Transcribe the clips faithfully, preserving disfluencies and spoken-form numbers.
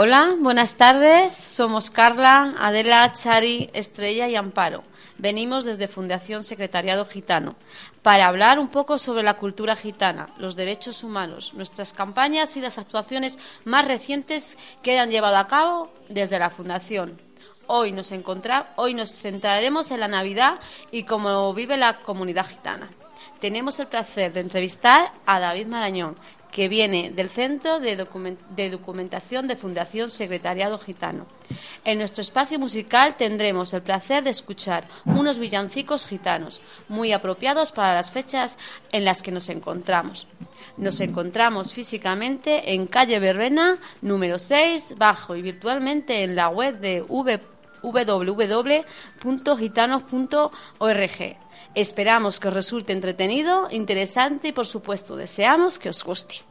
Hola, buenas tardes. Somos Carla, Adela, Chari, Estrella y Amparo. Venimos desde Fundación Secretariado Gitano para hablar un poco sobre la cultura gitana, los derechos humanos, nuestras campañas y las actuaciones más recientes que han llevado a cabo desde la Fundación. Hoy nos encontra, hoy nos centraremos en la Navidad y cómo vive la comunidad gitana. Tenemos el placer de entrevistar a David Marañón, que viene del Centro de, Document- de Documentación de Fundación Secretariado Gitano. En nuestro espacio musical tendremos el placer de escuchar unos villancicos gitanos, muy apropiados para las fechas en las que nos encontramos. Nos encontramos físicamente en calle Verbena, número seis, bajo, y virtualmente en la web de w w w punto gitanos punto org. Esperamos que os resulte entretenido, interesante y, por supuesto, deseamos que os guste.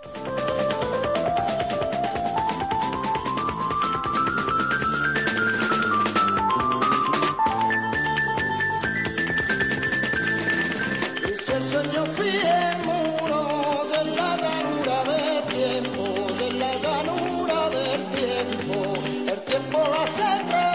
Es el sueño fiel muro de la llanura del tiempo, de la llanura del tiempo, el tiempo la hace.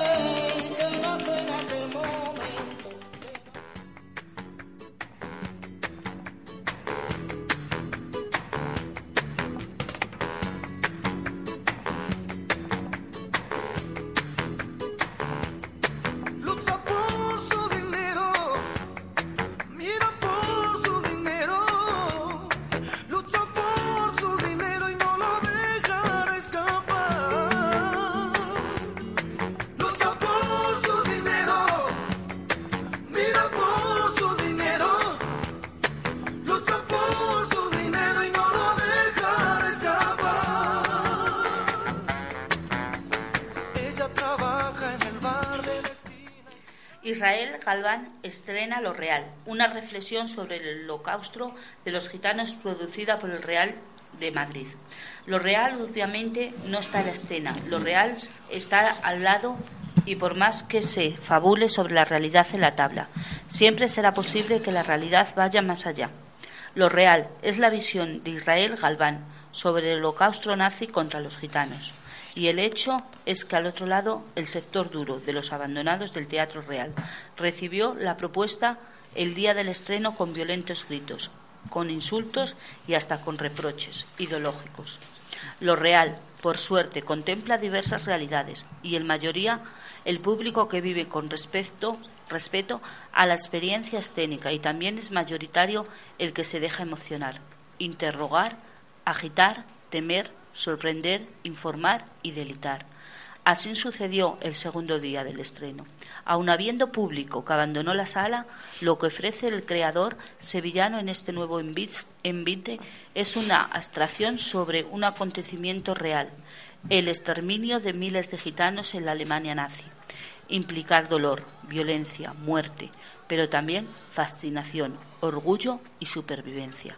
Israel Galván estrena Lo Real, una reflexión sobre el holocausto de los gitanos producida por el Real de Madrid. Lo real, obviamente, no está en la escena. Lo real está al lado y por más que se fabule sobre la realidad en la tabla, siempre será posible que la realidad vaya más allá. Lo real es la visión de Israel Galván sobre el holocausto nazi contra los gitanos. Y el hecho es que al otro lado, el sector duro de los abandonados del Teatro Real recibió la propuesta el día del estreno con violentos gritos, con insultos y hasta con reproches ideológicos. Lo Real, por suerte, contempla diversas realidades y en mayoría el público que vive con respeto, respeto a la experiencia escénica, y también es mayoritario el que se deja emocionar, interrogar, agitar, temer, sorprender, informar y delitar. Así sucedió el segundo día del estreno. Aun habiendo público que abandonó la sala, lo que ofrece el creador sevillano en este nuevo envite es una abstracción sobre un acontecimiento real, el exterminio de miles de gitanos en la Alemania nazi. Implicar dolor, violencia, muerte, pero también fascinación, orgullo y supervivencia.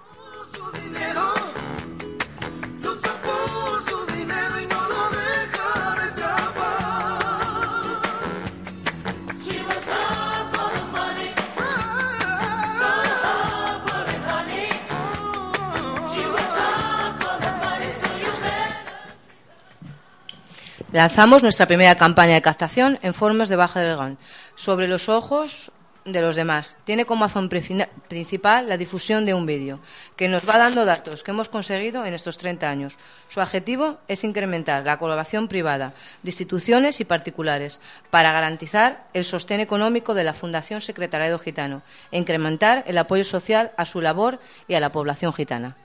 Lanzamos nuestra primera campaña de captación en formas de Baja del Gan, sobre los ojos de los demás. Tiene como razón principal la difusión de un vídeo que nos va dando datos que hemos conseguido en estos treinta años. Su objetivo es incrementar la colaboración privada de instituciones y particulares para garantizar el sostén económico de la Fundación Secretariado Gitano e incrementar el apoyo social a su labor y a la población gitana.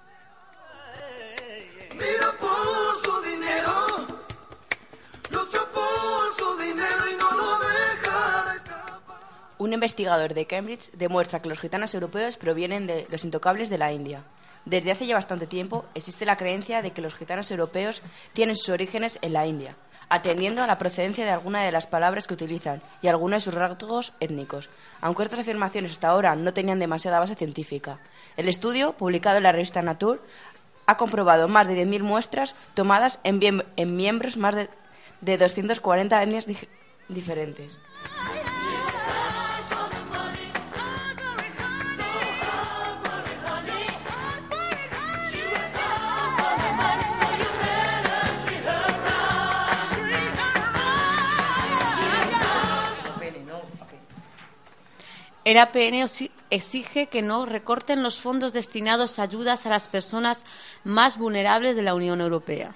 Un investigador de Cambridge demuestra que los gitanos europeos provienen de los intocables de la India. Desde hace ya bastante tiempo existe la creencia de que los gitanos europeos tienen sus orígenes en la India, atendiendo a la procedencia de alguna de las palabras que utilizan y algunos de sus rasgos étnicos, aunque estas afirmaciones hasta ahora no tenían demasiada base científica. El estudio, publicado en la revista Nature, ha comprobado más de diez mil muestras tomadas en, bien, en miembros más de, de doscientas cuarenta etnias di- diferentes. El A P N exige que no recorten los fondos destinados a ayudas a las personas más vulnerables de la Unión Europea.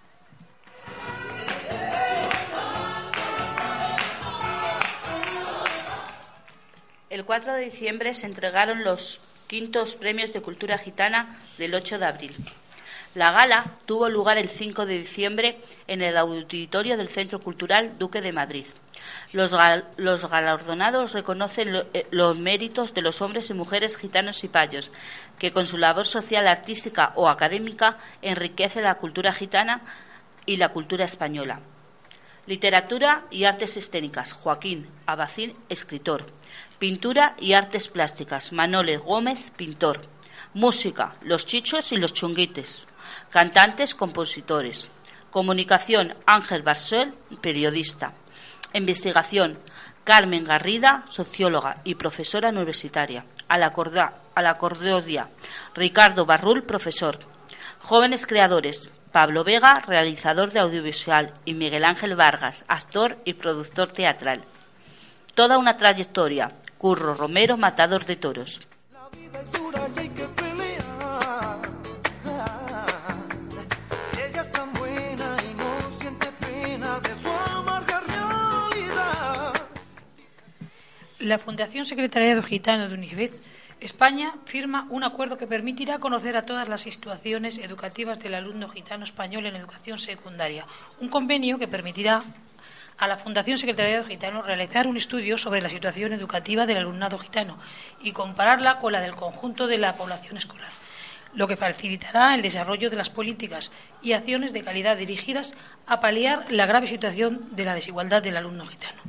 El cuatro de diciembre se entregaron los quintos premios de cultura gitana del ocho de abril. La gala tuvo lugar el cinco de diciembre en el auditorio del Centro Cultural Duque de Madrid. Los, gal los galardonados reconocen lo eh, los méritos de los hombres y mujeres gitanos y payos, que con su labor social, artística o académica enriquece la cultura gitana y la cultura española. Literatura y artes escénicas, Joaquín Abacín, escritor. Pintura y artes plásticas, Manole Gómez, pintor. Música, Los Chichos y los Chunguites. Cantantes, compositores. Comunicación, Ángel Barcel, periodista. Investigación, Carmen Garrida, socióloga y profesora universitaria. A la, a la Cordodia, Ricardo Barrul, profesor. Jóvenes creadores, Pablo Vega, realizador de audiovisual, y Miguel Ángel Vargas, actor y productor teatral. Toda una trayectoria, Curro Romero, matador de toros. La vida es dura y hay que pelear. Ella es tan buena y no siente pena de su amarga realidad. La Fundación Secretariado Gitano de UNICEF España firma un acuerdo que permitirá conocer a todas las situaciones educativas del alumno gitano español en educación secundaria. Un convenio que permitirá a la Fundación Secretariado Gitano realizar un estudio sobre la situación educativa del alumnado gitano y compararla con la del conjunto de la población escolar, lo que facilitará el desarrollo de las políticas y acciones de calidad dirigidas a paliar la grave situación de la desigualdad del alumno gitano.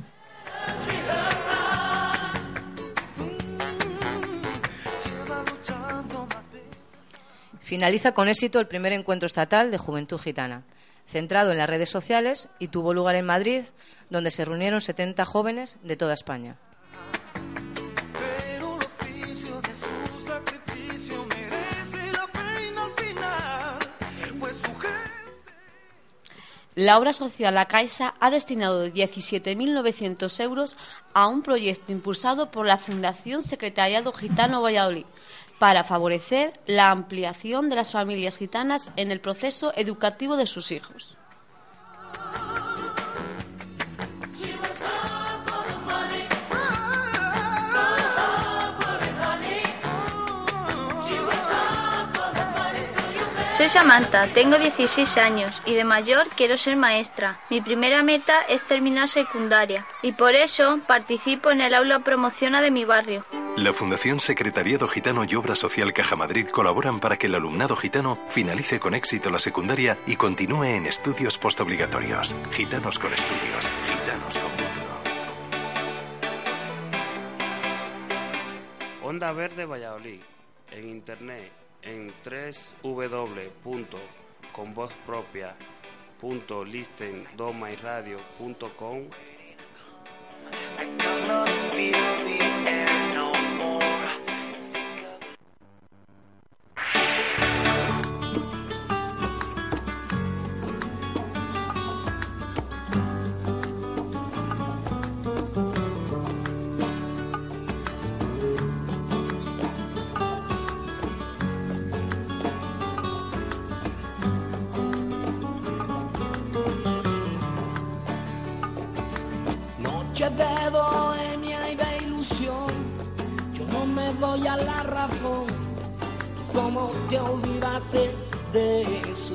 Finaliza con éxito el primer encuentro estatal de Juventud Gitana, centrado en las redes sociales, y tuvo lugar en Madrid, donde se reunieron setenta jóvenes de toda España. Pero el oficio de su sacrificio merece la pena al final, pues su gente... La obra social La Caixa ha destinado diecisiete mil novecientos euros a un proyecto impulsado por la Fundación Secretariado Gitano Valladolid, para favorecer la ampliación de las familias gitanas en el proceso educativo de sus hijos. Soy Samantha, tengo dieciséis años y de mayor quiero ser maestra. Mi primera meta es terminar secundaria y por eso participo en el aula promociona de mi barrio. La Fundación Secretariado Gitano y Obra Social Caja Madrid colaboran para que el alumnado gitano finalice con éxito la secundaria y continúe en estudios postobligatorios. Gitanos con estudios, gitanos con futuro. Onda Verde Valladolid, en internet en doble u doble u doble u punto con voz propia punto listen doma y radio punto com. De bohemia y de ilusión, yo no me doy a la razón. ¿Cómo te olvidaste de eso?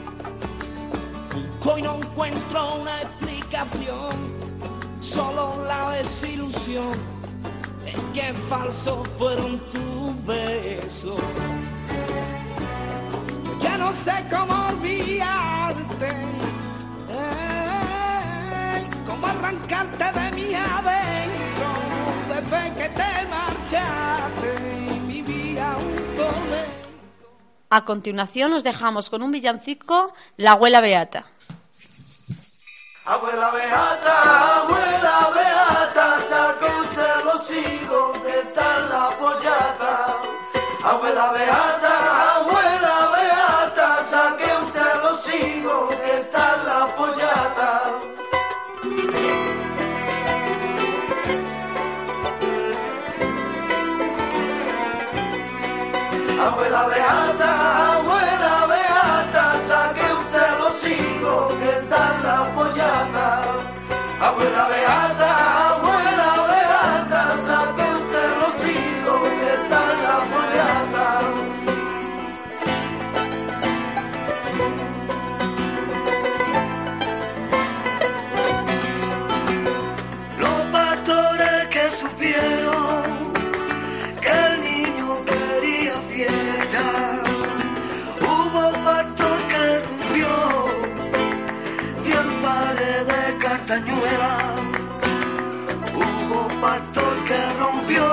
Hoy no encuentro una explicación, solo la desilusión de que falsos fueron tus besos. Ya no sé cómo olvidarte, cómo arrancarte de mi adentro, desde que te marchaste y vivía un tormento. A continuación nos dejamos con un villancico, La Abuela Beata. Abuela Beata, abuela Beata, saque usted los higos que está en la pollata. Abuela Beata, abuela Beata, saque usted los higos que está en la pollata. Abuela beata, abuela beata, saque usted los hijos que están la pollata. Abuela beata, abuela beata, saque usted los hijos que están la pollata. Los pastores que supieron que el niño quería fiesta, hubo pastor que rompió cien pares de castañuela, hubo pastor que rompió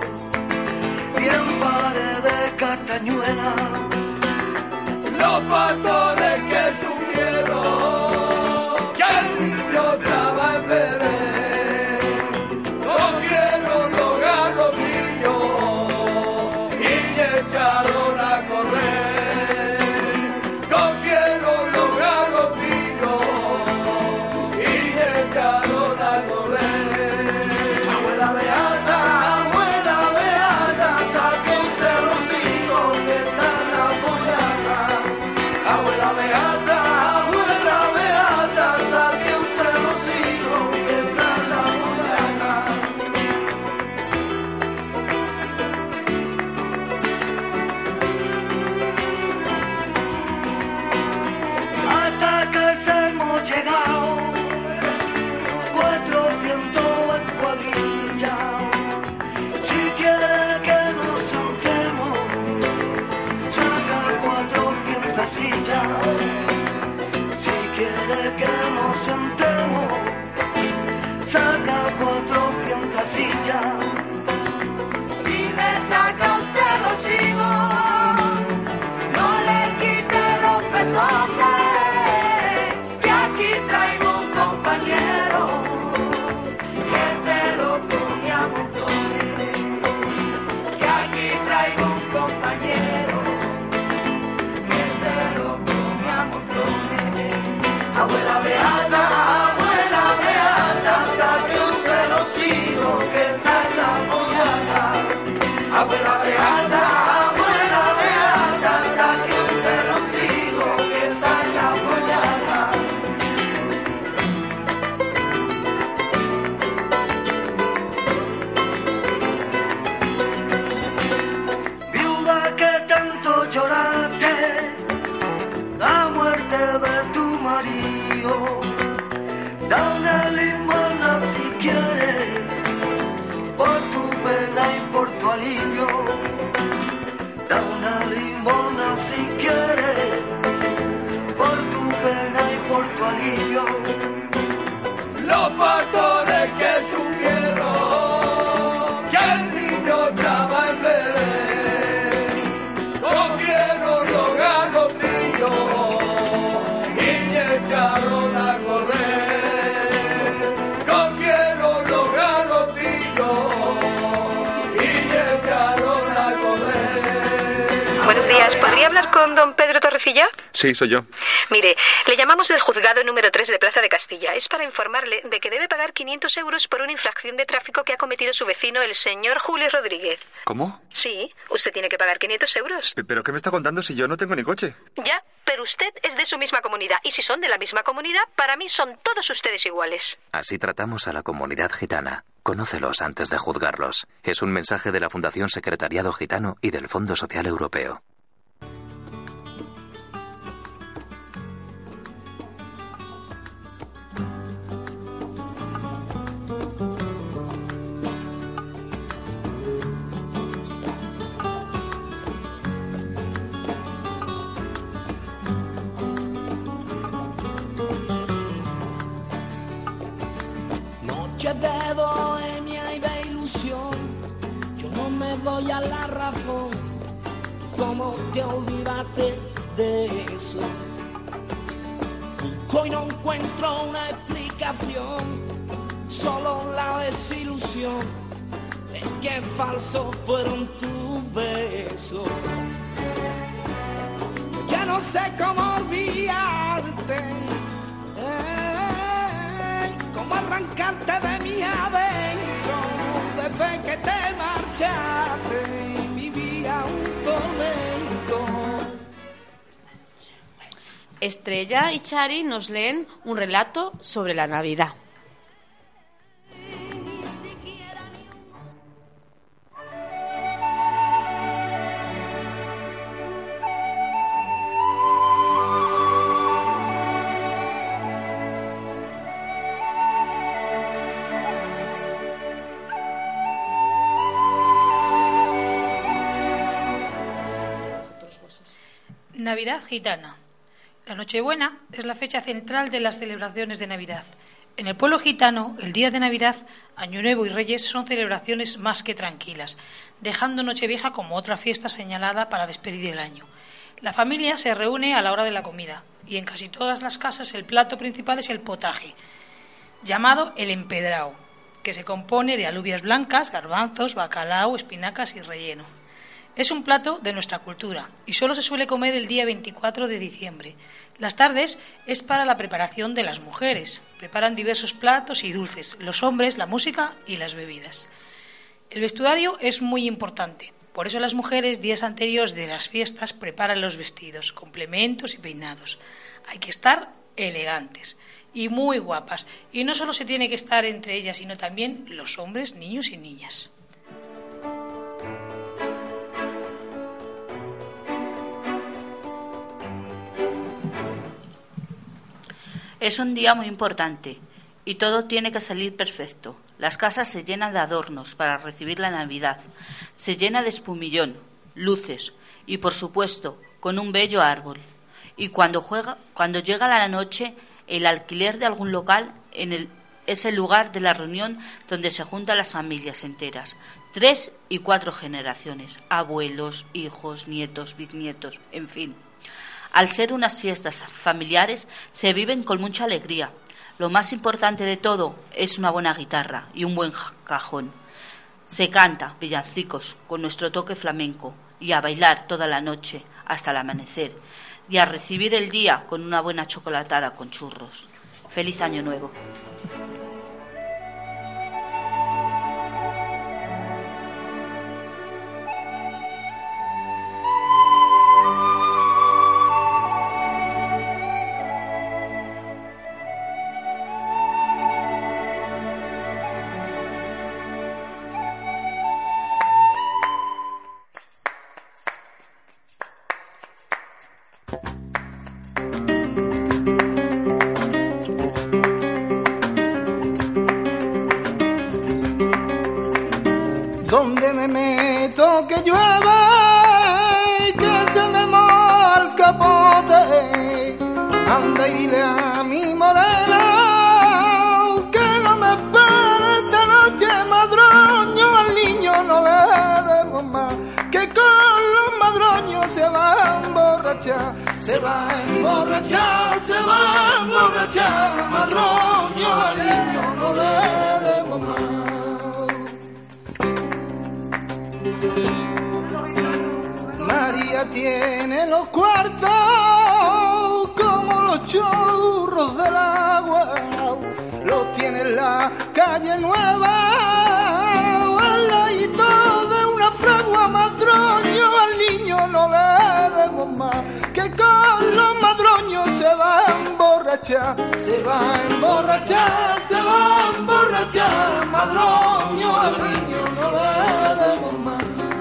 cien pares de castañuela. Los pastores que supieron que el niño estaba en Belén, cogieron los garrotillos y echaron a correr. Cogieron los garrotillos y echaron a correr. Abuela beata, abuela beata, saque usted los hijos que están la pollata. Abuela beata, abuela beata, saque usted los hijos que están la pollata. Hasta casa hemos llegado, cuatrocientos en cuadrilla. Si quiere que nos sentemos, saca cuatrocientas sillas. Si quiere que nos sentemos, saca cuatrocientas sillas. Si me saca usted los hijos, no le quite los petotes, que aquí traigo un compañero que se lo come a montones, que aquí traigo un compañero que se lo come a montones. Abuela beata, abuela beata, saque usted los hijos que están en la pollata. Abuela beata, abuela beata, saque usted los hijos que están en la pollata. Viuda que tanto lloraste la muerte de tu marido, da una limona si quieres por tu pena y por tu alivio. Da una limona si quieres por tu pena y por tu alivio. Los pastores que supieron que el niño estaba en Belén, cogieron los garrotillos y echaron a correr. Cogieron los garrotillos y echaron a correr. Buenos días, ¿podría hablar con don Pedro Torrecilla? Sí, soy yo. Mire, le llamamos del juzgado número tres de Plaza de Castilla. Es para informarle de que debe pagar quinientos euros por una infracción de tráfico que ha cometido su vecino, el señor Julio Rodríguez. ¿Cómo? Sí, usted tiene que pagar quinientos euros. ¿Pero qué me está contando si yo no tengo ni coche? Ya, pero usted es de su misma comunidad. Y si son de la misma comunidad, para mí son todos ustedes iguales. Así tratamos a la comunidad gitana. Conócelos antes de juzgarlos. Es un mensaje de la Fundación Secretariado Gitano y del Fondo Social Europeo. Noche de bohemia y de ilusión, yo no me doy a la razón. ¿Cómo te olvidaste de eso? Hoy no encuentro una explicación, solo la desilusión de que falsos fueron tus besos. Ya no sé cómo olvidarte, eh, cómo arrancarte de mi adentro. Desde que te marchaste, vivía un tormento. Estrella y Chari nos leen un relato sobre la Navidad. Navidad gitana. La Nochebuena es la fecha central de las celebraciones de Navidad. En el pueblo gitano, el día de Navidad, Año Nuevo y Reyes son celebraciones más que tranquilas, dejando Nochevieja como otra fiesta señalada para despedir el año. La familia se reúne a la hora de la comida y en casi todas las casas el plato principal es el potaje, llamado el empedrao, que se compone de alubias blancas, garbanzos, bacalao, espinacas y relleno. Es un plato de nuestra cultura y solo se suele comer el día veinticuatro de diciembre. Las tardes es para la preparación de las mujeres. Preparan diversos platos y dulces, los hombres, la música y las bebidas. El vestuario es muy importante. Por eso las mujeres, días anteriores de las fiestas, preparan los vestidos, complementos y peinados. Hay que estar elegantes y muy guapas. Y no solo se tiene que estar entre ellas, sino también los hombres, niños y niñas. Es un día muy importante y todo tiene que salir perfecto. Las casas se llenan de adornos para recibir la Navidad. Se llena de espumillón, luces y, por supuesto, con un bello árbol. Y cuando, juega, cuando llega la noche, el alquiler de algún local en el, es el lugar de la reunión donde se juntan las familias enteras. Tres y cuatro generaciones, abuelos, hijos, nietos, bisnietos, en fin. Al ser unas fiestas familiares, se viven con mucha alegría. Lo más importante de todo es una buena guitarra y un buen cajón. Se canta villancicos con nuestro toque flamenco y a bailar toda la noche hasta el amanecer y a recibir el día con una buena chocolatada con churros. ¡Feliz Año Nuevo! Donde me meto que llueve y que se me moja el capote, anda y dile a mi morena que no me espere esta noche, madroño, al niño no le demos más, que con los madroños se va a emborrachar, se va a emborrachar, se va a emborrachar, madroño, al niño no le demos más. María tiene los cuartos como los churros del agua, los tiene en la calle nueva, al ladito de una fragua, madroño, al niño no le demos más, que con los madroños se va a emborrachar, se va a emborrachar, se va a emborrachar, madroño, al niño no le demos más.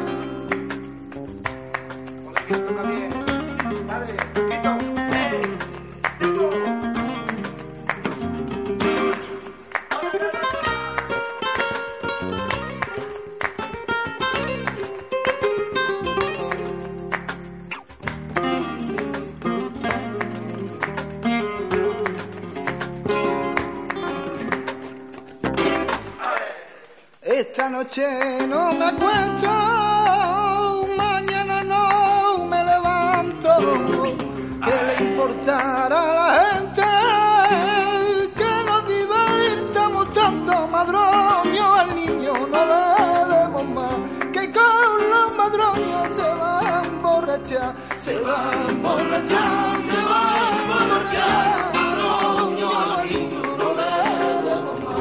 Esta noche no me acuesto, mañana no me levanto, que le importará a la gente que nos divertamos tanto, madroño, al niño no le demos más, que con los madroños se va a emborrachar, se va a emborrachar, se va a emborrachar, madroño, al niño no le demos más.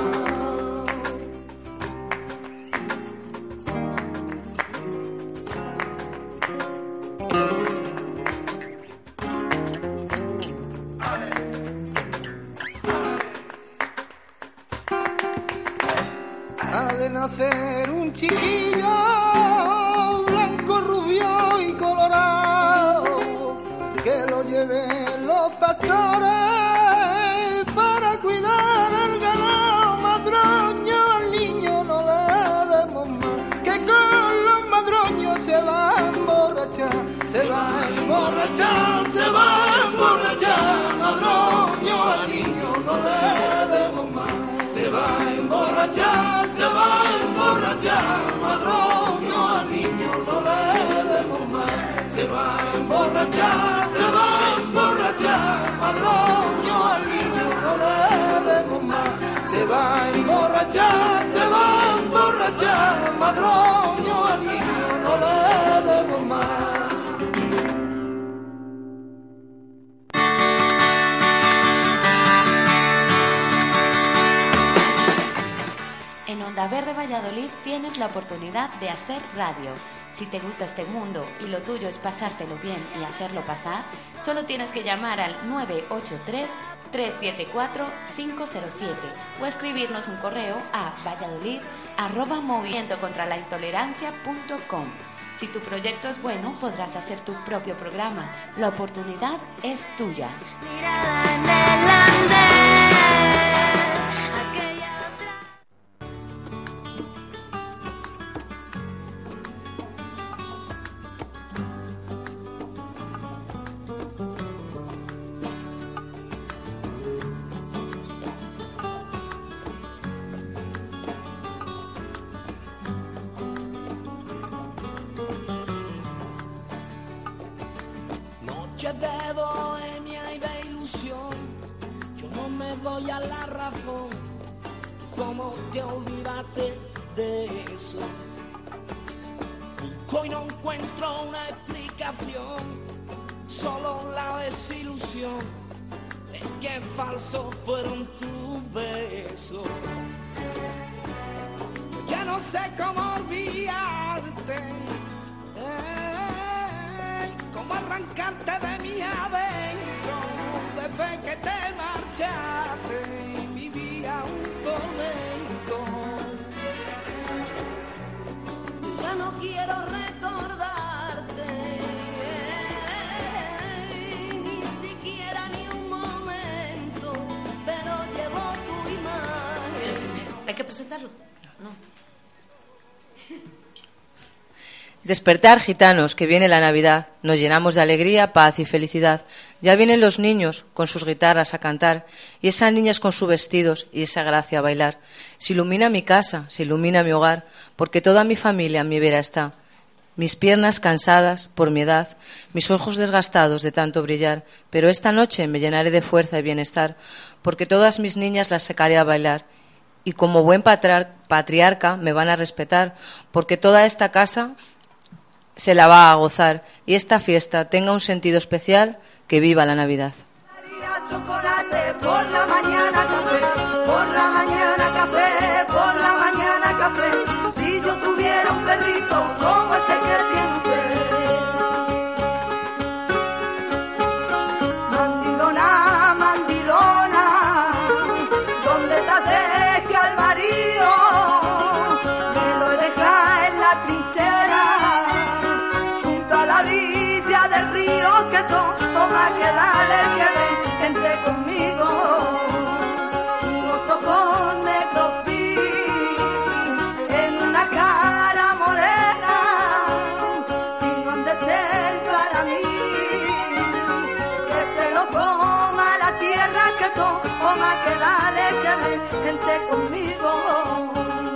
ha de nacer un chiquillo blanco, rubio y colorado, que lo lleven los pastores para cuidar el ganado. Madroño, al niño no le demos más, que con los madroños se va a emborrachar, se va a emborrachar, se va a emborrachar. Madroño, al niño no le demos más, se va a emborrachar, se va a emborrachar. Madroño, al niño no le demos más, se va a emborrachar, se va a emborrachar. Madroño, al niño no le demos más, se va a emborrachar, se va a emborrachar. Madroño, al niño no le demos más. En Onda Verde Valladolid tienes la oportunidad de hacer radio. Si te gusta este mundo y lo tuyo es pasártelo bien y hacerlo pasar, solo tienes que llamar al nueve ocho tres, tres siete cuatro, cinco cero siete o escribirnos un correo a valladolid arroba movimiento contra la intolerancia punto com. Si tu proyecto es bueno, podrás hacer tu propio programa. La oportunidad es tuya. Mirada en el andén. De bohemia y de ilusión, yo no me doy a la razón. ¿Cómo te olvidaste de eso? Hoy no encuentro una explicación, solo la desilusión de que falsos fueron tus besos. Ya no sé cómo olvidarte, cómo arrancarte de mi adentro. Desde que te marchaste vivía un tormento. Ya no quiero recordarte, ni siquiera ni un momento, pero llevo tu imagen. ¿Hay que presentarlo? No. Despertar, gitanos, que viene la Navidad. Nos llenamos de alegría, paz y felicidad. Ya vienen los niños con sus guitarras a cantar y esas niñas con sus vestidos y esa gracia a bailar. Se ilumina mi casa, se ilumina mi hogar, porque toda mi familia en mi vera está. Mis piernas cansadas por mi edad, mis ojos desgastados de tanto brillar, pero esta noche me llenaré de fuerza y bienestar, porque todas mis niñas las sacaré a bailar. Y como buen patriarca me van a respetar, porque toda esta casa se la va a gozar y esta fiesta tenga un sentido especial. Que viva la Navidad. Chocolate por la mañana, café por la mañana, café por la mañana, café. Si yo tuviera un perrito como ese que tiene usted, mandilona, mandilona, donde te deje al marido, me lo deja en la trinchera, junto a la orilla del río, que toma que dale que ven, entre conmigo, unos ojos negros vi, en una cara morena, si no han de ser para mí, que se lo coma la tierra, que toma que dale que ven, entre conmigo.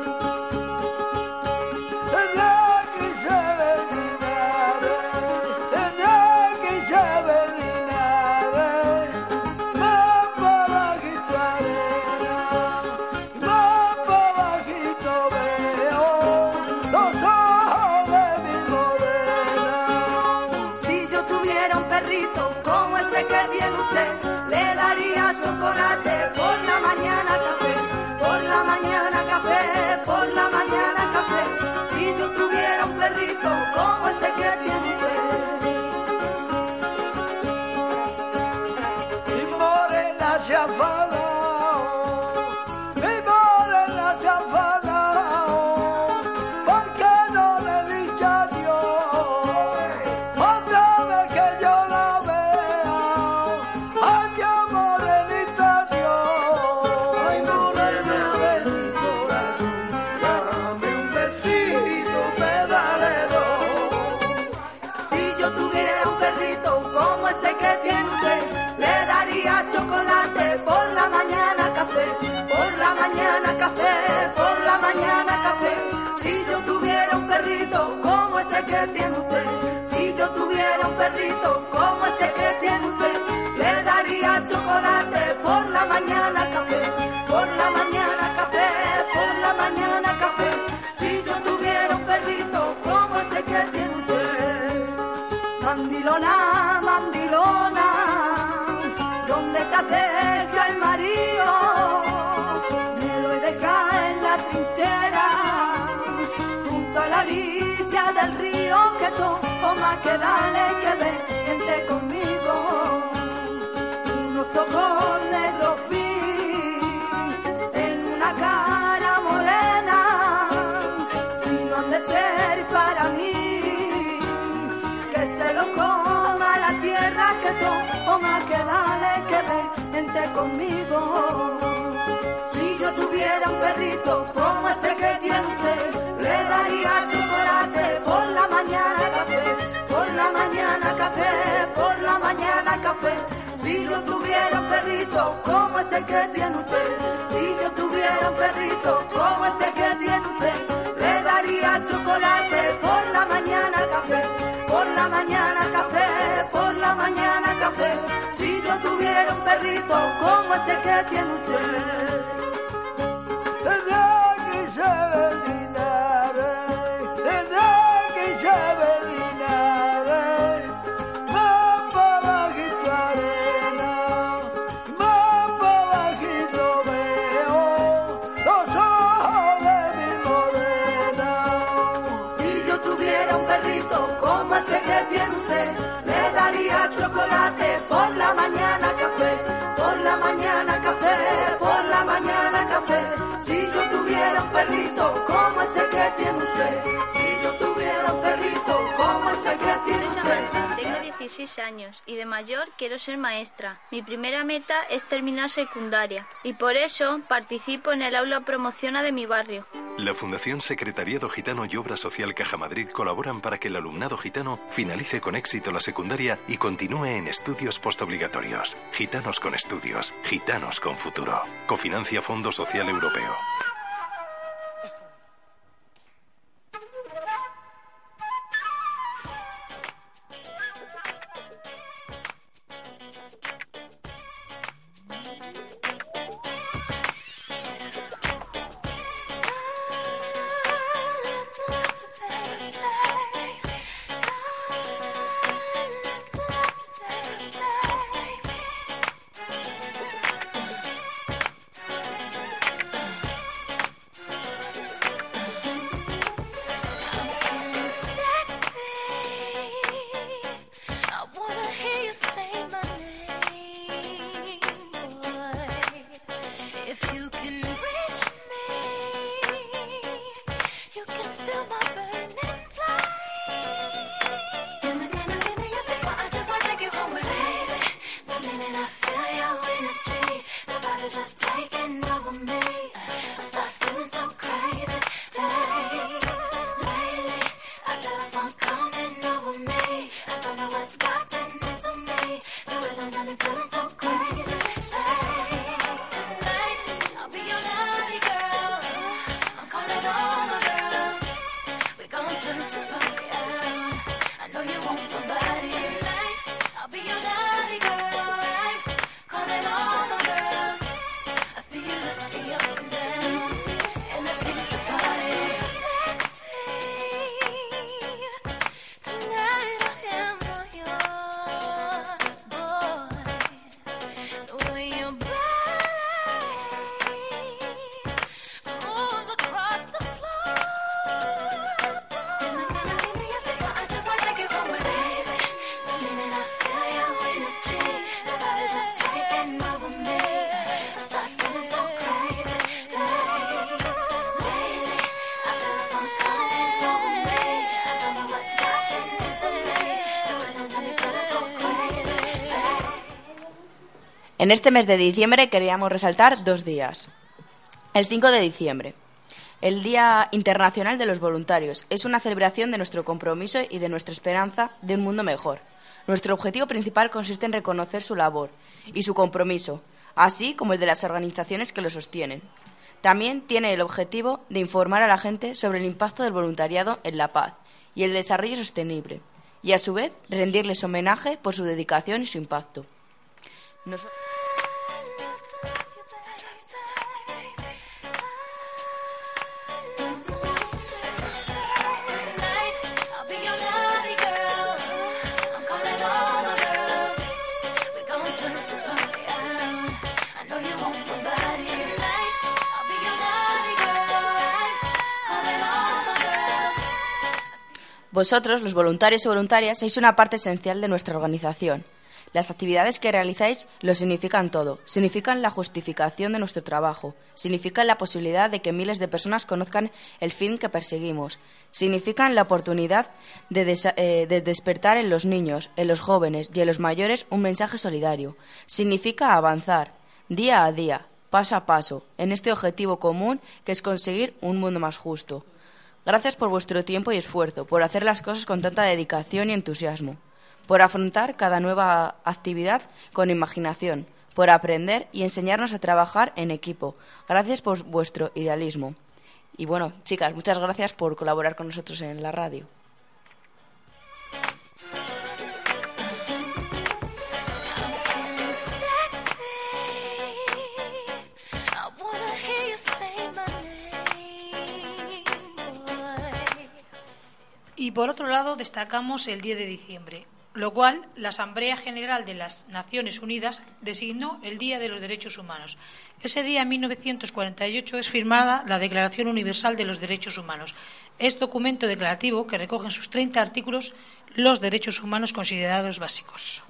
Chocolate por la mañana, café por la mañana, café por la mañana, café. Si yo tuviera un perrito como ese que tiene usted. Mi morena se ha enfadado, mi morena se ha enfadado. mañana café, por la mañana café. Si yo tuviera un perrito como ese que tiene usted, si yo tuviera un perrito como ese que tiene usted, le daría chocolate por la mañana café, por la mañana café, por la mañana café. Si yo tuviera un perrito como ese que tiene usted. Mandilona, mandilona, ¿dónde te deja el marido? Me lo he dejado en la trinchera, junto a la orilla del río, que toma que dale que vente conmigo. Unos ojos negros vi en una cara morena, si no han de ser para mí, que se lo coma la tierra, que toma que dale que vente conmigo. Si yo tuviera un perrito como ese que tiene usted, le daría chocolate por la mañana café, por la mañana café, por la mañana café. Si yo tuviera un perrito como ese que tiene usted, si yo tuviera un perrito como ese que tiene usted, le daría chocolate por la mañana café, por la mañana café, por la mañana café. Si yo tuviera un perrito como ese que tiene usted. Tendrá que saber Linares, tendrá que saber Linares, más para bajito arena, más para bajito veo los ojos de mi morena. Si yo tuviera un perrito como ese que tiene usted, le daría chocolate por la mañana café, por la mañana café, por la mañana café. Si yo tuviera un perrito como ese que tiene usted, si yo tuviera un perrito como ese que tiene usted. Tengo dieciséis años y de mayor quiero ser maestra. Mi primera meta es terminar secundaria y por eso participo en el aula promociona de mi barrio. La Fundación Secretariado Gitano y Obra Social Caja Madrid colaboran para que el alumnado gitano finalice con éxito la secundaria y continúe en estudios postobligatorios. Gitanos con estudios, gitanos con futuro. Cofinancia Fondo Social Europeo. En este mes de diciembre queríamos resaltar dos días. El cinco de diciembre, el Día Internacional de los Voluntarios. Es una celebración de nuestro compromiso y de nuestra esperanza de un mundo mejor. Nuestro objetivo principal consiste en reconocer su labor y su compromiso, así como el de las organizaciones que lo sostienen. También tiene el objetivo de informar a la gente sobre el impacto del voluntariado en la paz y el desarrollo sostenible, y a su vez rendirles homenaje por su dedicación y su impacto. Nos... Vosotros, los voluntarios y voluntarias, sois una parte esencial de nuestra organización. Las actividades que realizáis lo significan todo. Significan la justificación de nuestro trabajo. Significan la posibilidad de que miles de personas conozcan el fin que perseguimos. Significan la oportunidad de, des- eh, de despertar en los niños, en los jóvenes y en los mayores un mensaje solidario. Significa avanzar, día a día, paso a paso, en este objetivo común que es conseguir un mundo más justo. Gracias por vuestro tiempo y esfuerzo, por hacer las cosas con tanta dedicación y entusiasmo, por afrontar cada nueva actividad con imaginación, por aprender y enseñarnos a trabajar en equipo. Gracias por vuestro idealismo. Y bueno, chicas, muchas gracias por colaborar con nosotros en la radio. Y por otro lado destacamos el diez de diciembre, lo cual la Asamblea General de las Naciones Unidas designó el Día de los Derechos Humanos. Ese día, en mil novecientos cuarenta y ocho, es firmada la Declaración Universal de los Derechos Humanos. Es documento declarativo que recoge en sus treinta artículos los derechos humanos considerados básicos.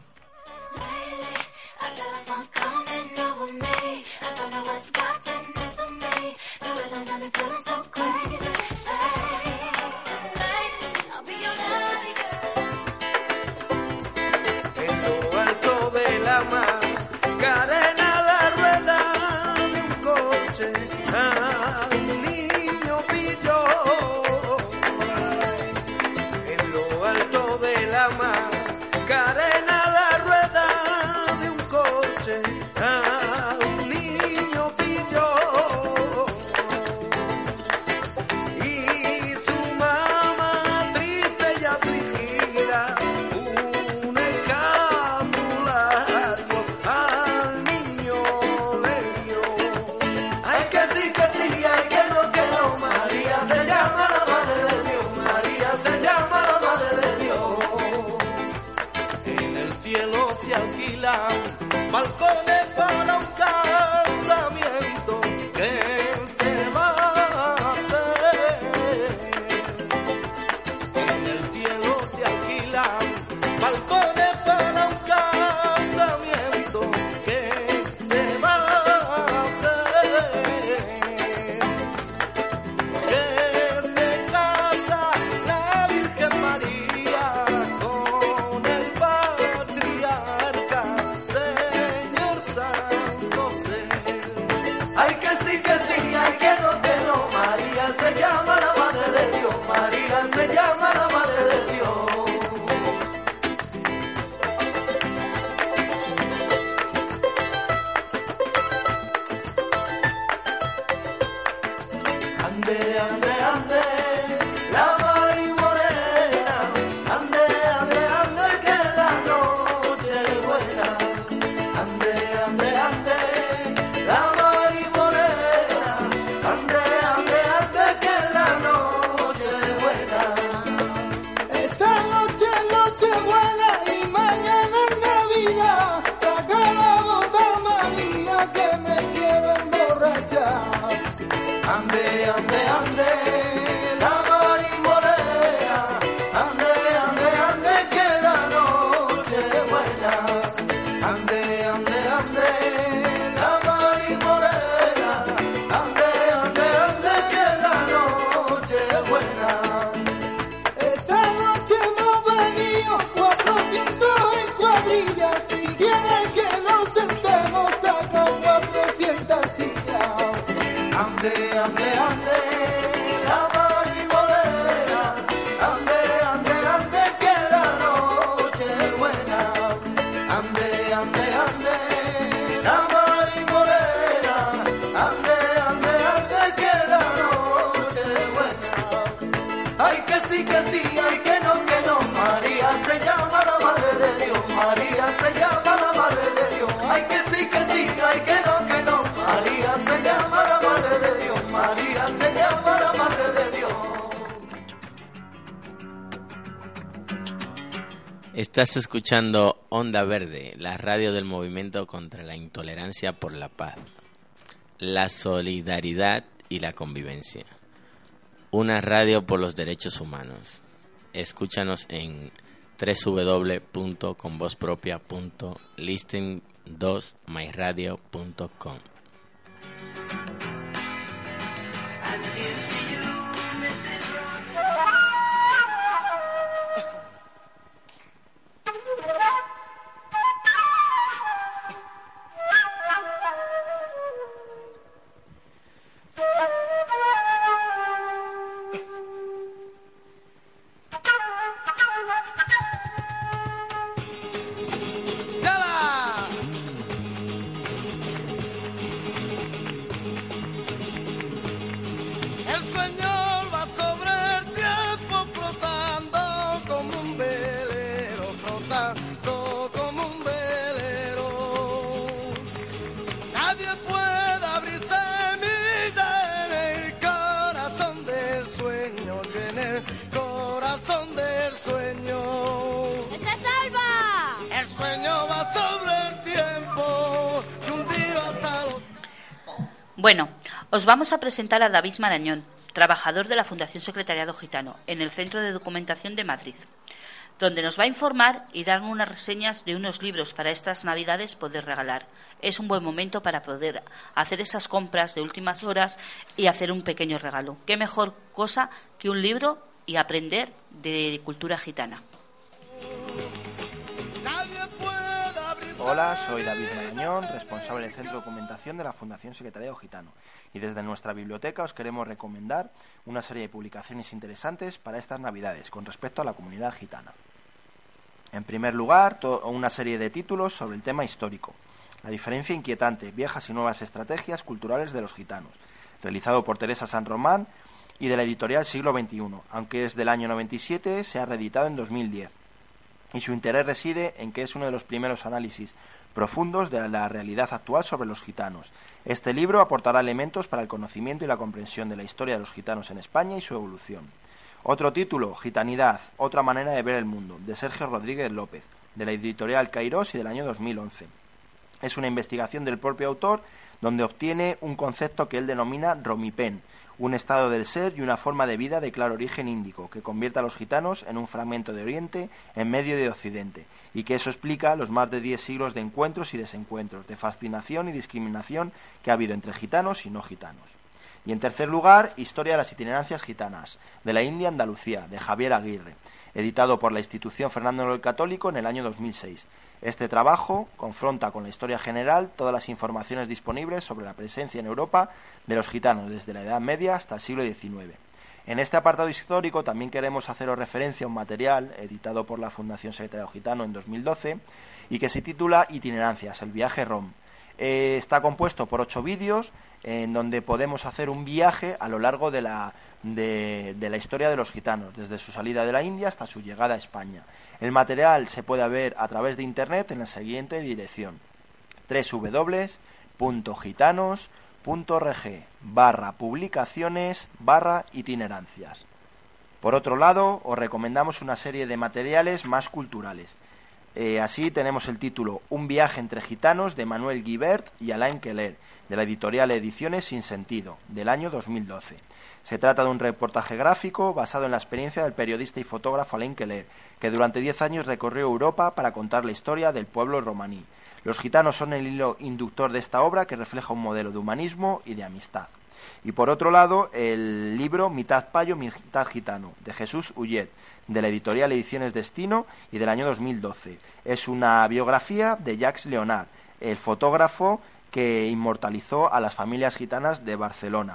Balcones para un casamiento que se va a hacer. En el cielo se alquilan balcones para un casamiento que se va a hacer. Que se casa la Virgen María con el patriarca Señor San José. Ay que sí, que sí, ay que no, que no. María se llama la Madre de Dios. María se llama la Madre de Dios. Ande, ande, ande, la Mari Morena. Ande, ande, ande, que la noche es buena. Ande, ande, ande, la Mari Morena. Ande, ande, ande, que la noche es buena. Esta noche es noche buena y mañana es Navidad. Saca la bota María que me quiero emborrachar. Ande, ande, ande, la Mari Morena. Ande, ande, ande, que la noche es buena. Ande, ande, ande, la Mari Morena. Ande, ande, ande, que la noche es buena. Esta noche hemos venido cuatrocientos en cuadrillas. Si quieres que nos sentemos, saca cuatrocientas sillas. Ande, ande, ande, la Mari Morena. Ande, ande, ande, que la noche es buena. Ande, ande, ande, la Mari Morena. Ande, ande, ande, se llama la Madre de Dios. Estás escuchando Onda Verde, la radio del movimiento contra la intolerancia por la paz, la solidaridad y la convivencia. Una radio por los derechos humanos. Escúchanos en doble u doble u doble u punto con voz propia punto listen dos my radio punto com. Bueno, os vamos a presentar a David Marañón, trabajador de la Fundación Secretariado Gitano, en el Centro de Documentación de Madrid, donde nos va a informar y dar unas reseñas de unos libros para estas Navidades poder regalar. Es un buen momento para poder hacer esas compras de últimas horas y hacer un pequeño regalo. ¿Qué mejor cosa que un libro y aprender de cultura gitana? Hola, soy David Marañón, responsable del Centro de Documentación de la Fundación Secretariado Gitano, y desde nuestra biblioteca os queremos recomendar una serie de publicaciones interesantes para estas Navidades con respecto a la comunidad gitana. En primer lugar, una serie de títulos sobre el tema histórico, la diferencia inquietante, viejas y nuevas estrategias culturales de los gitanos, realizado por Teresa San Román y de la editorial Siglo veintiuno, aunque es del año noventa y siete, se ha reeditado en dos mil diez. Y su interés reside en que es uno de los primeros análisis profundos de la realidad actual sobre los gitanos. Este libro aportará elementos para el conocimiento y la comprensión de la historia de los gitanos en España y su evolución. Otro título, Gitanidad, otra manera de ver el mundo, de Sergio Rodríguez López, de la editorial Cairós y del año dos mil once. Es una investigación del propio autor donde obtiene un concepto que él denomina Romipen, un estado del ser y una forma de vida de claro origen índico, que convierte a los gitanos en un fragmento de Oriente en medio de Occidente, y que eso explica los más de diez siglos de encuentros y desencuentros, de fascinación y discriminación que ha habido entre gitanos y no gitanos. Y en tercer lugar, Historia de las itinerancias gitanas, de la India a Andalucía, de Javier Aguirre, editado por la institución Fernando el Católico en el año dos mil seis. Este trabajo confronta con la historia general todas las informaciones disponibles sobre la presencia en Europa de los gitanos desde la Edad Media hasta el siglo diecinueve. En este apartado histórico también queremos haceros referencia a un material editado por la Fundación Secretariado Gitano en dos mil doce y que se titula Itinerancias, el viaje rom. Eh, está compuesto por ocho vídeos en donde podemos hacer un viaje a lo largo de la, de, de la historia de los gitanos, desde su salida de la India hasta su llegada a España. El material se puede ver a través de internet en la siguiente dirección: doble u doble u doble u punto gitanos punto org barra publicaciones barra itinerancias. Por otro lado, os recomendamos una serie de materiales más culturales. Eh, así tenemos el título Un viaje entre gitanos, de Manuel Guibert y Alain Keller, de la editorial Ediciones Sin Sentido, del año dos mil doce. Se trata de un reportaje gráfico basado en la experiencia del periodista y fotógrafo Alain Keller, que durante diez años recorrió Europa para contar la historia del pueblo romaní. Los gitanos son el hilo inductor de esta obra, que refleja un modelo de humanismo y de amistad. Y por otro lado, el libro Mitad payo, mitad gitano, de Jesús Ullet, de la editorial Ediciones Destino y del año dos mil doce. Es una biografía de Jacques Leonard, el fotógrafo que inmortalizó a las familias gitanas de Barcelona.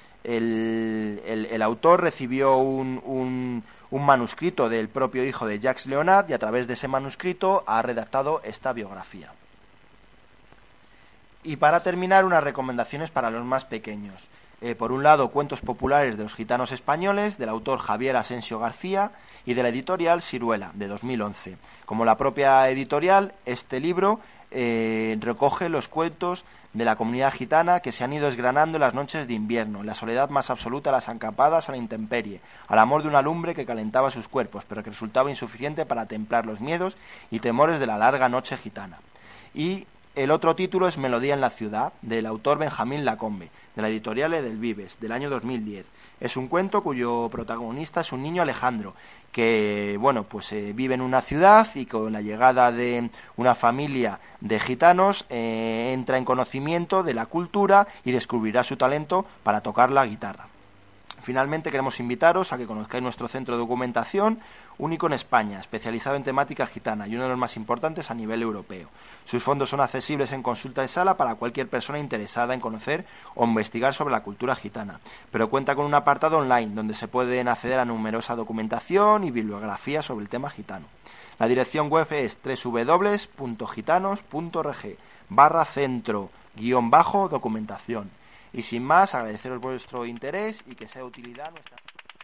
El, el, el autor recibió un, un, un manuscrito del propio hijo de Jacques Leonard y a través de ese manuscrito ha redactado esta biografía. Y para terminar, unas recomendaciones para los más pequeños. Eh, por un lado, Cuentos populares de los gitanos españoles, del autor Javier Asensio García, y de la editorial Siruela, de dos mil once. Como la propia editorial, este libro eh, recoge los cuentos de la comunidad gitana que se han ido desgranando en las noches de invierno, en la soledad más absoluta, las acampadas a la intemperie, al amor de una lumbre que calentaba sus cuerpos, pero que resultaba insuficiente para templar los miedos y temores de la larga noche gitana. Y el otro título es Melodía en la ciudad, del autor Benjamín Lacombe, de la editorial Edelvives, del año dos mil diez. Es un cuento cuyo protagonista es un niño Alejandro, que bueno, pues eh, vive en una ciudad y con la llegada de una familia de gitanos eh, entra en conocimiento de la cultura y descubrirá su talento para tocar la guitarra. Finalmente queremos invitaros a que conozcáis nuestro centro de documentación, único en España, especializado en temática gitana y uno de los más importantes a nivel europeo. Sus fondos son accesibles en consulta de sala para cualquier persona interesada en conocer o investigar sobre la cultura gitana, pero cuenta con un apartado online donde se pueden acceder a numerosa documentación y bibliografía sobre el tema gitano. La dirección web es doble u doble u doble u punto gitanos punto org barra centro guión bajo documentación. Y sin más, agradeceros vuestro interés y que sea de utilidad nuestra...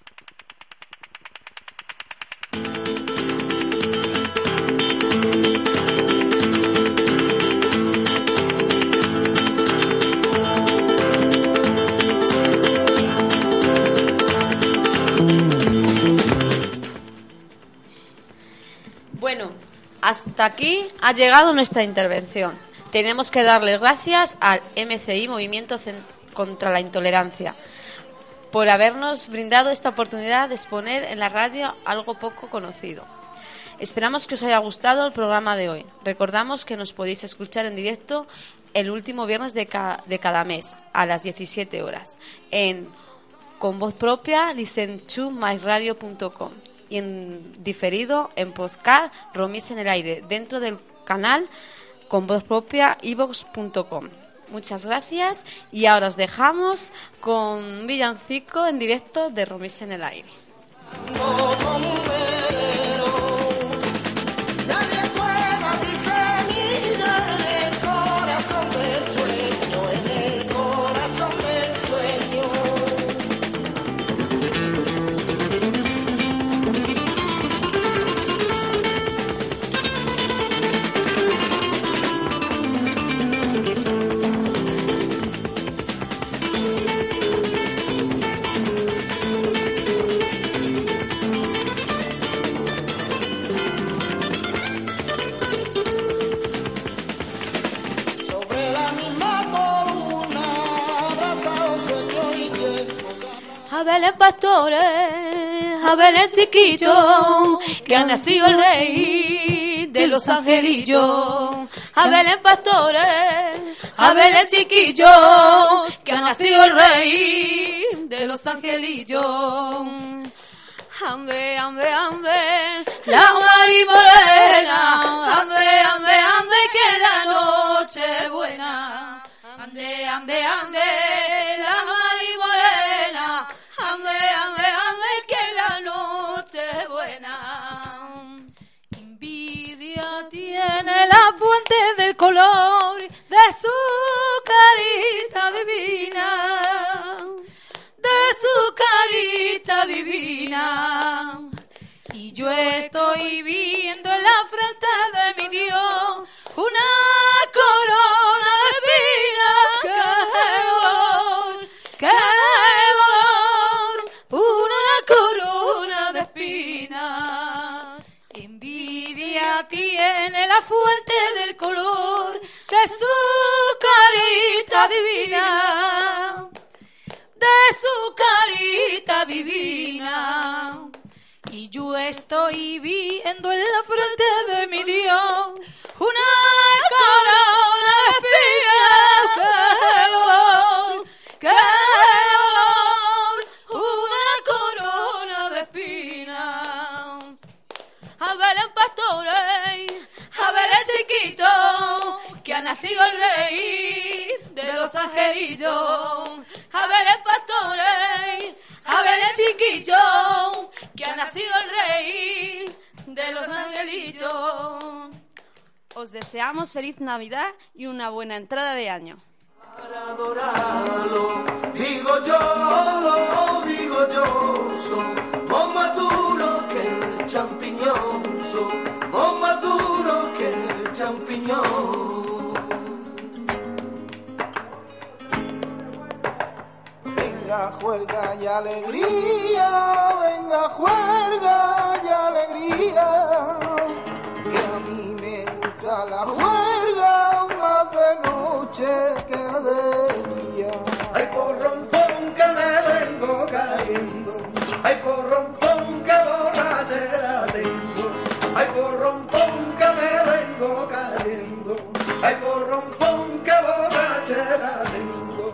Bueno, hasta aquí ha llegado nuestra intervención. Tenemos que darles gracias al M C I, Movimiento contra la Intolerancia, por habernos brindado esta oportunidad de exponer en la radio algo poco conocido. Esperamos que os haya gustado el programa de hoy. Recordamos que nos podéis escuchar en directo el último viernes de, ca- de cada mes a las diecisiete horas en Con Voz Propia, listen to my radio punto com, y en diferido en podcast Romis en el Aire, dentro del canal Con Voz Propia ivox punto com. Muchas gracias y ahora os dejamos con un villancico en directo de Romis en el Aire. Nadie puede abrir semilla en el corazón del sueño, en el corazón del sueño. A Belén pastores, a Belén chiquillo, que ha nacido el rey de los angelillos. A Belén pastores, a Belén chiquillo, que ha nacido el rey de los angelillos. Ande, ande, ande, la Mari Morena, ande, ande, ande, que la noche buena. Ande, ande, ande, la Mari Morena, ande, ande, ande, que la noche buena. Envidia tiene la fuente del color de su carita divina, de su carita divina. Y yo estoy viendo en la frente de mi Dios una corona de espinas. ¡Qué dolor! ¡Qué dolor! Una corona de espinas. Envidia tiene la fuente del color de su carita divina, de su carita divina. Y yo estoy viendo en la frente de mi Dios una corona de espinas. ¡Qué dolor! ¡Qué dolor! Una corona de espinas. A Belén pastores, a Belén chiquito, que ha nacido el rey de los angelillos. A Belén pastores, a Belén chiquillo, que ha nacido el rey de los angelillos. Os deseamos feliz Navidad y una buena entrada de año. Para adorarlo, digo yo, lo digo yo, somos más duros que el champiñón, somos más duros que el champiñón. Venga, juerga y alegría, venga, juerga y alegría, que a mí me gusta la juerga más de noche que de día. Ay, por rompón que me vengo cayendo, ay, por rompón que borrachera tengo, ay, por rompón que me vengo cayendo, ay, por rompón que borrachera tengo.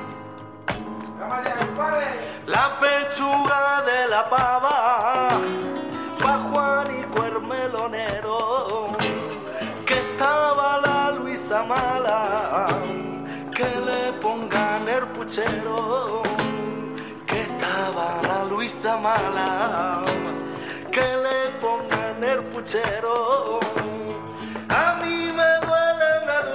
La pechuga de la pava, pa' Juanico el melonero, que estaba la Luisa mala, que le pongan el puchero, que estaba la Luisa mala, que le pongan el puchero. A mí me duele, me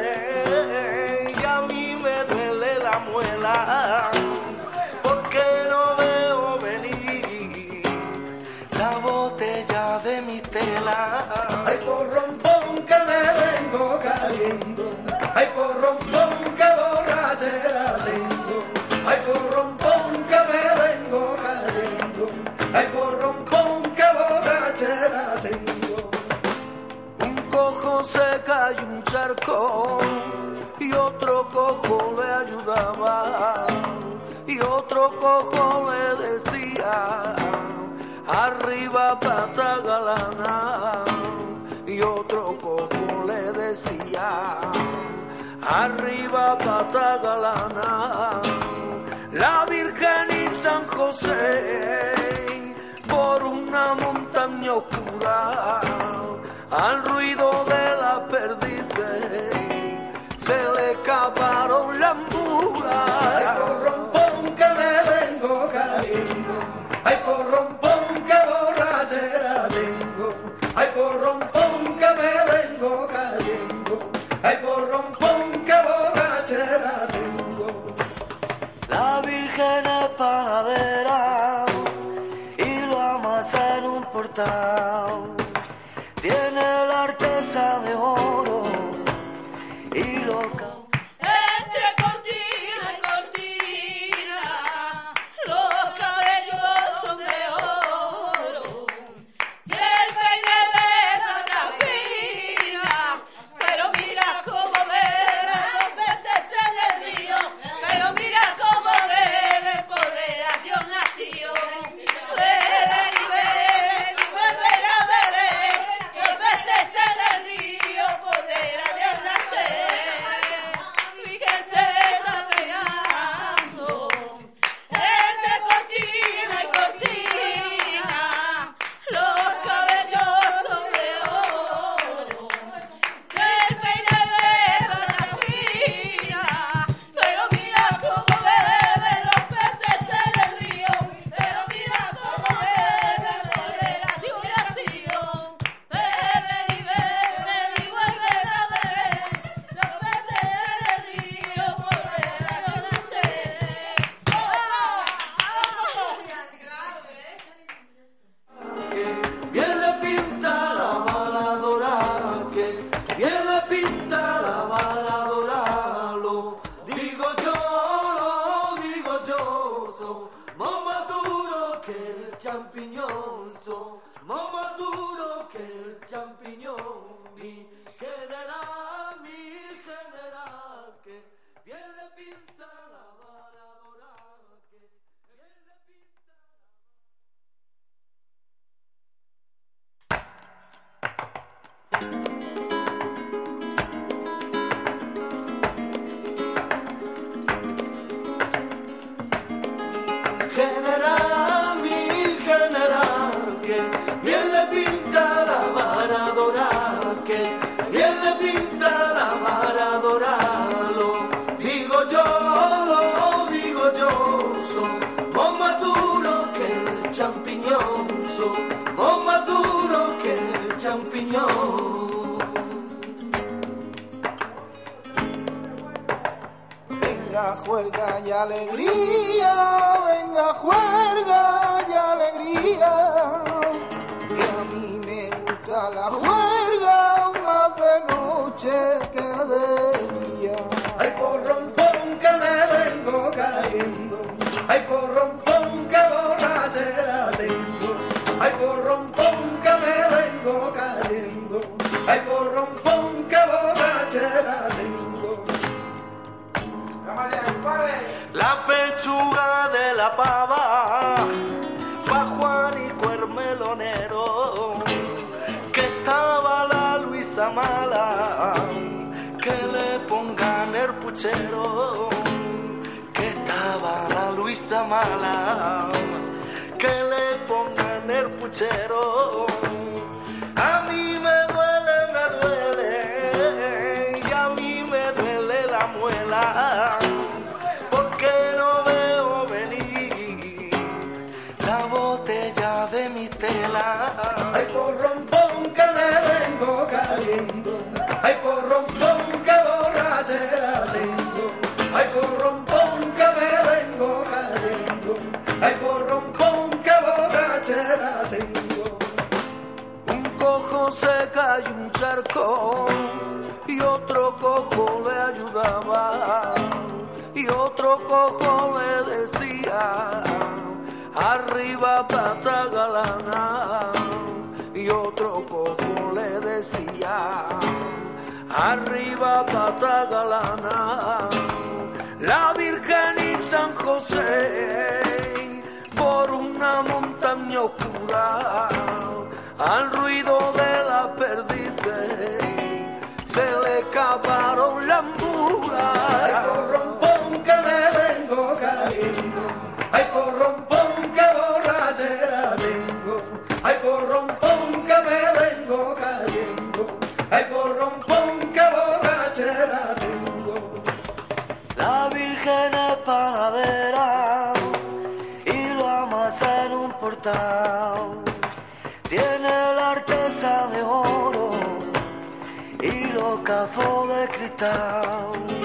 duele, y a mí me duele la muela, porque no veo venir la botella de mi tela. Ay, por rompón que me vengo cayendo, ay, por rompón que borrachera tengo, ay, por rompón que me vengo cayendo, ay, por rompón que borrachera tengo. Un cojo se cayó un charco y otro cojo le ayudaba, y otro cojo le decía, arriba pata galana, y otro cojo le decía, arriba pata galana. La Virgen y San José por una montaña oscura, al ruido de la perdiz se le escaparon las mulas. Ay, por rompón que me vengo cayendo, ay, por rompón que borrachera tengo, ay, por rompón que me vengo cayendo, ay, por rompón que borrachera tengo. La Virgen es panadera y lo amasa en un portal, tiene la artesa de oro y lo ca- entre cortina y cortina los cabellos son de oro y el peine de plata fina, pero mira cómo bebe dos veces en el río, pero mira cómo bebe por ver a Dios nació, bebe y bebe y volver a beber dos veces en el río por ver a Dios nacer. Virgen se está pegando entre cortina y cortina los cabellos son de oro, el peine de plata fina, pero mira cómo beben los peces en el río, pero mira cómo beben por ver a Dios nacido, beben y beben y vuelven a beber los peces en el río por ver a Dios nacer. Bien le pinta la baladora, que bien le pinta la baladora, lo digo yo, lo digo yo, somos más duros que el champiñón, somos más duros que el champiñón, mi general, mi general, que bien le pinta la baladora, que bien le pinta. General, mi general, que bien le pinta la varadora, que bien le pinta la varadora, lo digo yo, lo juerga y alegría, venga juerga y alegría, que a mí me gusta la juerga más de noche que de día. Ay, por rompón que me vengo cayendo, ay, por rompón que borrachera tengo, ay, por rompón que me vengo cayendo, ay, por rompón que borrachera tengo. La pechuga de la pava, pa' Juanico el melonero, que estaba la Luisa mala, que le pongan el puchero, que estaba la Luisa mala, que le pongan el puchero. A mí me duele, me duele, y a mí me duele la muela, porque no veo venir la botella de mi tela. Ay, por rompón que me vengo cayendo, ay, por rompón que borrachera tengo, ay, por rompón que me vengo cayendo, ay, por rompón que borrachera tengo. Un cojo se cayó un charco y otro cojo le ayudaba, y otro cojo le decía, arriba pata galana, y otro cojo le decía, arriba pata galana. La Virgen y San José por una montaña oscura, al ruido de la perdiz se le escaparon las mulas. Ay, por rompón que me vengo cayendo, ay, por rompón que borrachera tengo, ay, por rompón que me vengo cayendo, ay, por rompón que borrachera tengo. La Virgen es panadera y lo amasa en un portal, tiene la artesa de oro y los cazos de cristal.